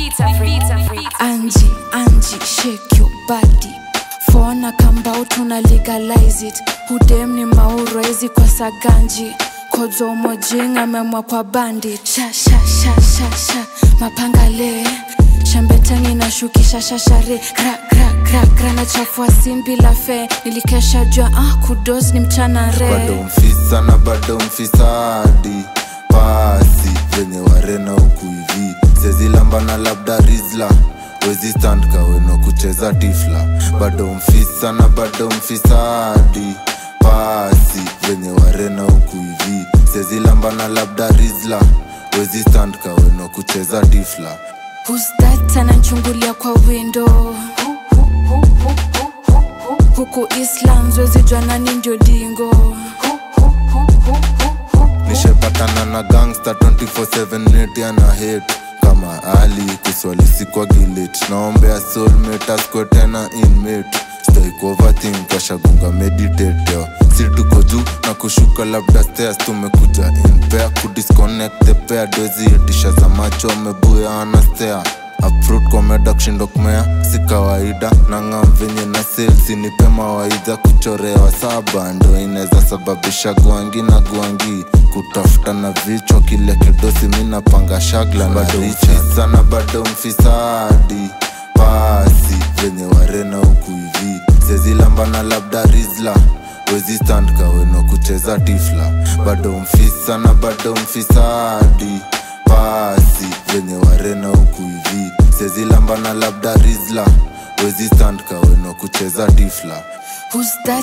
Angie, shake your body. Fona kamba utuna legalize it. Hudem ni mauro ezi kwa saganji. Kozo mojinga memwa kwa bandit. Sha mapangale. Shambetani na shukisha shashare. Kra na chafua simbi la fe. Nilikesha jua kudos ni mchana re. Bado mfisadi pasi venye warena huku hivi. Sezi lamba na labda rizla. Wezi stand kaweno kucheza tifla. Bado mfisadi pasi venye warena huku hivi. Sezi lamba na labda rizla. Wezi stand kaweno kucheza tifla. Who's that ananchungulia kwa window? Huku Islands wezi jua nani ndio dingo. Nishepatana na gangster 24/7 neti ana hate. Kama Ali kuswali sikwa gilit. Naombea soulmate askwe tena inmate. Stay overthink kashagunga meditate yo. Si tuko juu na kushuka labda stairs. Tumekuja in pair kudisconnect the pair. Dozi etisha za macho amebuya anastea. Uproot kwa meda kushindo kumea si kawaida. Nangam venye na sales nipe mawaidha. Kuchorewa saba ndo ineza sababisha guangi na guangi. Kutafuta na vichwa kile kidosi mina panga shagla na richa. Bado mfisadi pasi venye warena huku hivi. Sezi lamba na labda rizla. Wezi stand kaweno kucheza tifla. Bado mfisadi pasi venye warena huku hivi. Sezi lamba na labda rizla. Wezi stand kaweno kucheza tifla. Who's that?